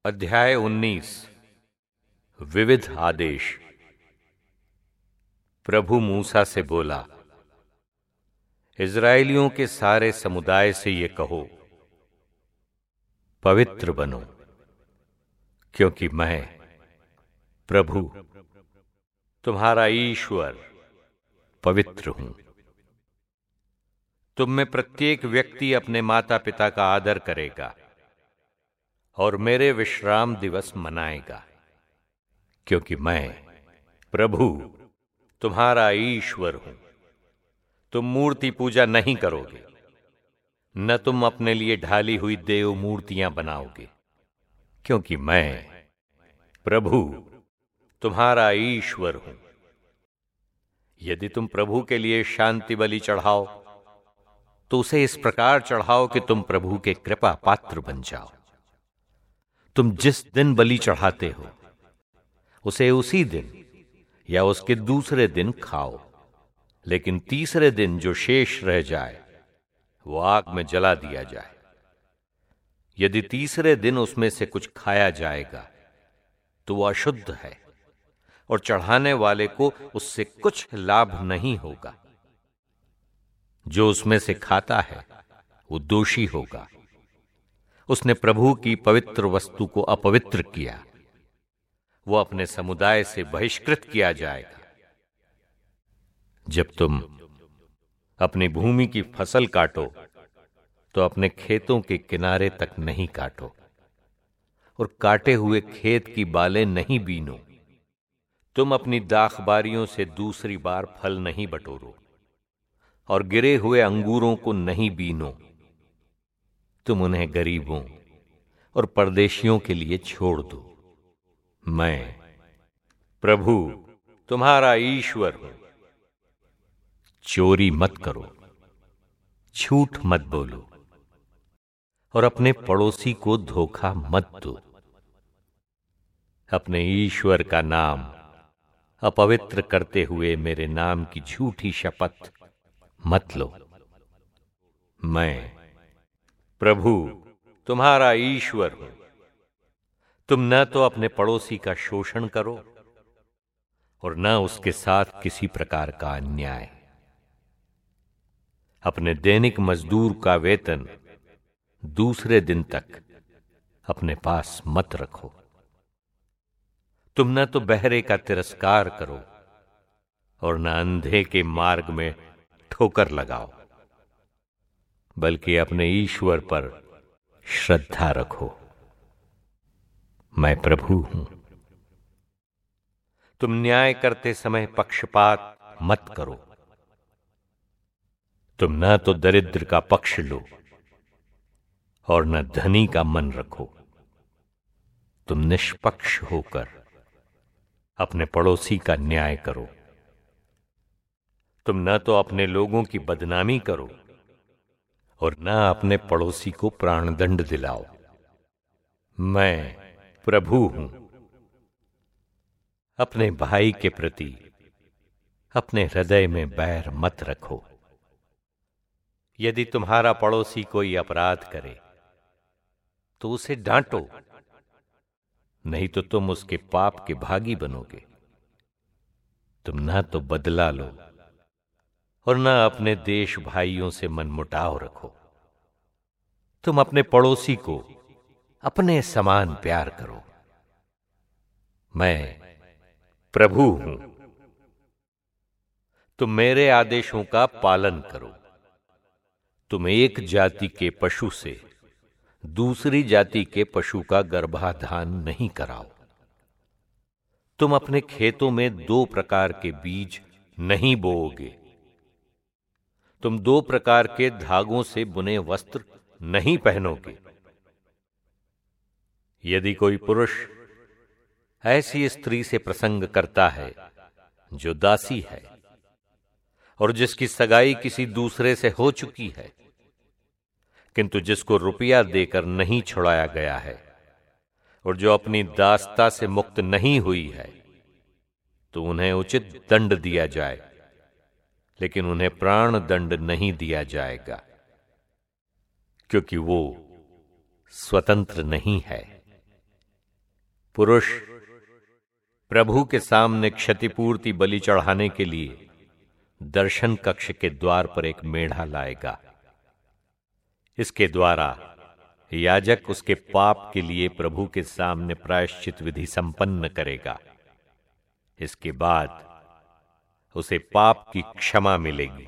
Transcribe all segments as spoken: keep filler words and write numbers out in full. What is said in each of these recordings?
अध्याय उन्नीस। विविध आदेश। प्रभु मूसा से बोला, इज़राइलियों के सारे समुदाय से ये कहो, पवित्र बनो, क्योंकि मैं प्रभु तुम्हारा ईश्वर पवित्र हूं। तुम में प्रत्येक व्यक्ति अपने माता पिता का आदर करेगा और मेरे विश्राम दिवस मनाएगा, क्योंकि मैं प्रभु तुम्हारा ईश्वर हूं। तुम मूर्ति पूजा नहीं करोगे, न तुम अपने लिए ढाली हुई देव मूर्तियां बनाओगे, क्योंकि मैं प्रभु तुम्हारा ईश्वर हूं। यदि तुम प्रभु के लिए शांति बलि चढ़ाओ तो उसे इस प्रकार चढ़ाओ कि तुम प्रभु के कृपा पात्र बन जाओ। तुम जिस दिन बलि चढ़ाते हो उसे उसी दिन या उसके दूसरे दिन खाओ, लेकिन तीसरे दिन जो शेष रह जाए वो आग में जला दिया जाए। यदि तीसरे दिन उसमें से कुछ खाया जाएगा तो वह अशुद्ध है और चढ़ाने वाले को उससे कुछ लाभ नहीं होगा। जो उसमें से खाता है वो दोषी होगा, उसने प्रभु की पवित्र वस्तु को अपवित्र किया, वो अपने समुदाय से बहिष्कृत किया जाएगा। जब तुम अपनी भूमि की फसल काटो तो अपने खेतों के किनारे तक नहीं काटो, और काटे हुए खेत की बालें नहीं बीनो। तुम अपनी दाखबारियों से दूसरी बार फल नहीं बटोरो और गिरे हुए अंगूरों को नहीं बीनो। तुम उन्हें गरीबों और परदेशियों के लिए छोड़ दो। मैं प्रभु तुम्हारा ईश्वर हूं। चोरी मत करो, झूठ मत बोलो और अपने पड़ोसी को धोखा मत दो। अपने ईश्वर का नाम अपवित्र करते हुए मेरे नाम की झूठी शपथ मत लो। मैं प्रभु तुम्हारा ईश्वर हूं। तुम न तो अपने पड़ोसी का शोषण करो और न उसके साथ किसी प्रकार का अन्याय। अपने दैनिक मजदूर का वेतन दूसरे दिन तक अपने पास मत रखो। तुम न तो बहरे का तिरस्कार करो और न अंधे के मार्ग में ठोकर लगाओ, बल्कि अपने ईश्वर पर श्रद्धा रखो। मैं प्रभु हूं। तुम न्याय करते समय पक्षपात मत करो। तुम न तो दरिद्र का पक्ष लो और न धनी का मन रखो। तुम निष्पक्ष होकर अपने पड़ोसी का न्याय करो। तुम न तो अपने लोगों की बदनामी करो और न अपने पड़ोसी को प्राणदंड दिलाओ। मैं प्रभु हूं। अपने भाई के प्रति अपने हृदय में बैर मत रखो। यदि तुम्हारा पड़ोसी कोई अपराध करे तो उसे डांटो, नहीं तो तुम उसके पाप के भागी बनोगे। तुम ना तो बदला लो और न अपने देश भाइयों से मनमुटाव रखो। तुम अपने पड़ोसी को अपने समान प्यार करो। मैं प्रभु हूं। तुम मेरे आदेशों का पालन करो। तुम एक जाति के पशु से दूसरी जाति के पशु का गर्भाधान नहीं कराओ। तुम अपने खेतों में दो प्रकार के बीज नहीं बोओगे। तुम दो प्रकार के धागों से बुने वस्त्र नहीं पहनोगे। यदि कोई पुरुष ऐसी स्त्री से प्रसंग करता है जो दासी है और जिसकी सगाई किसी दूसरे से हो चुकी है, किंतु जिसको रुपया देकर नहीं छुड़ाया गया है और जो अपनी दासता से मुक्त नहीं हुई है, तो उन्हें उचित दंड दिया जाए, लेकिन उन्हें प्राण दंड नहीं दिया जाएगा, क्योंकि वो स्वतंत्र नहीं है। पुरुष प्रभु के सामने क्षतिपूर्ति बलि चढ़ाने के लिए दर्शन कक्ष के द्वार पर एक मेढ़ा लाएगा। इसके द्वारा याजक उसके पाप के लिए प्रभु के सामने प्रायश्चित विधि संपन्न करेगा। इसके बाद उसे पाप की क्षमा मिलेगी।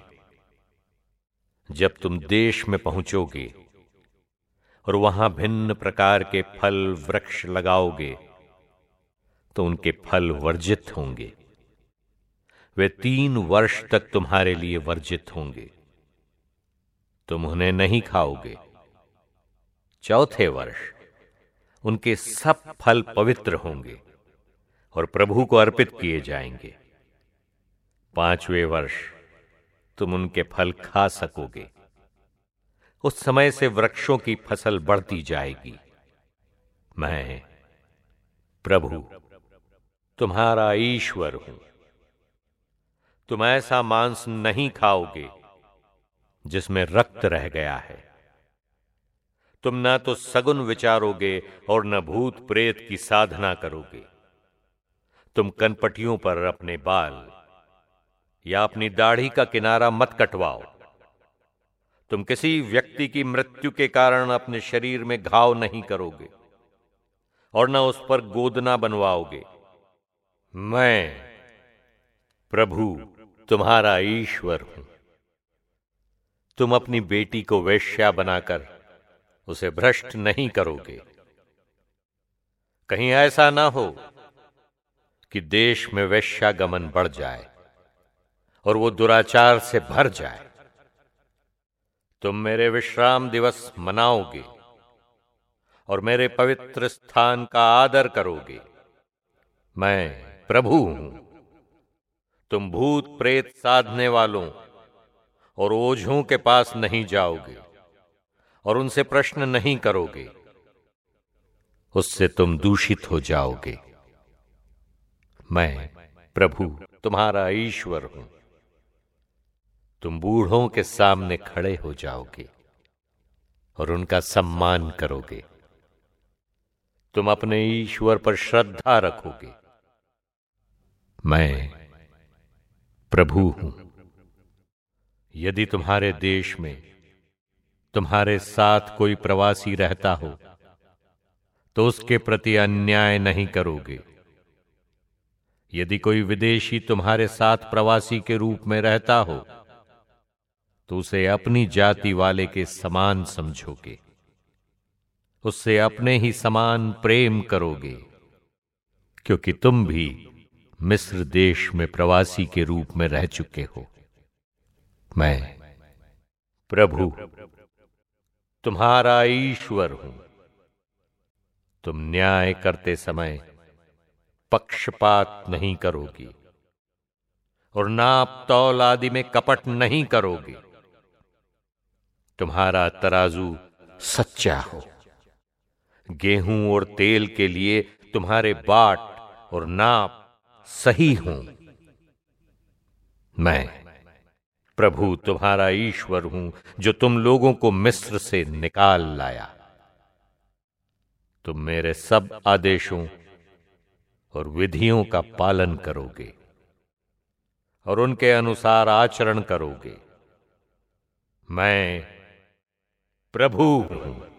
जब तुम देश में पहुंचोगे और वहां भिन्न प्रकार के फल वृक्ष लगाओगे तो उनके फल वर्जित होंगे। वे तीन वर्ष तक तुम्हारे लिए वर्जित होंगे, तुम उन्हें नहीं खाओगे। चौथे वर्ष उनके सब फल पवित्र होंगे और प्रभु को अर्पित किए जाएंगे। पांचवें वर्ष तुम उनके फल खा सकोगे। उस समय से वृक्षों की फसल बढ़ती जाएगी। मैं प्रभु तुम्हारा ईश्वर हूं। तुम ऐसा मांस नहीं खाओगे जिसमें रक्त रह गया है। तुम ना तो सगुन विचारोगे और न भूत प्रेत की साधना करोगे। तुम कनपटियों पर अपने बाल या अपनी दाढ़ी का किनारा मत कटवाओ। तुम किसी व्यक्ति की मृत्यु के कारण अपने शरीर में घाव नहीं करोगे और न उस पर गोदना बनवाओगे। मैं प्रभु तुम्हारा ईश्वर हूं। तुम अपनी बेटी को वेश्या बनाकर उसे भ्रष्ट नहीं करोगे। कहीं ऐसा ना हो कि देश में वेश्यागमन बढ़ जाए और वो दुराचार से भर जाए। तुम मेरे विश्राम दिवस मनाओगे और मेरे पवित्र स्थान का आदर करोगे। मैं प्रभु हूं। तुम भूत प्रेत साधने वालों और ओझों के पास नहीं जाओगे और उनसे प्रश्न नहीं करोगे। उससे तुम दूषित हो जाओगे। मैं प्रभु तुम्हारा ईश्वर हूं। तुम बूढ़ों के सामने खड़े हो जाओगे और उनका सम्मान करोगे। तुम अपने ईश्वर पर श्रद्धा रखोगे। मैं प्रभु हूं। यदि तुम्हारे देश में तुम्हारे साथ कोई प्रवासी रहता हो तो उसके प्रति अन्याय नहीं करोगे। यदि कोई विदेशी तुम्हारे साथ प्रवासी के रूप में रहता हो तो उसे अपनी जाति वाले के समान समझोगे। उससे अपने ही समान प्रेम करोगे, क्योंकि तुम भी मिस्र देश में प्रवासी के रूप में रह चुके हो। मैं प्रभु तुम्हारा ईश्वर हूं। तुम न्याय करते समय पक्षपात नहीं करोगी और नाप तौल आदि में कपट नहीं करोगे। तुम्हारा तराजू सच्चा हो। गेहूं और तेल के लिए तुम्हारे बाट और नाप सही हों। मैं प्रभु तुम्हारा ईश्वर हूं, जो तुम लोगों को मिस्र से निकाल लाया। तुम मेरे सब आदेशों और विधियों का पालन करोगे और उनके अनुसार आचरण करोगे। मैं प्रभु हूं।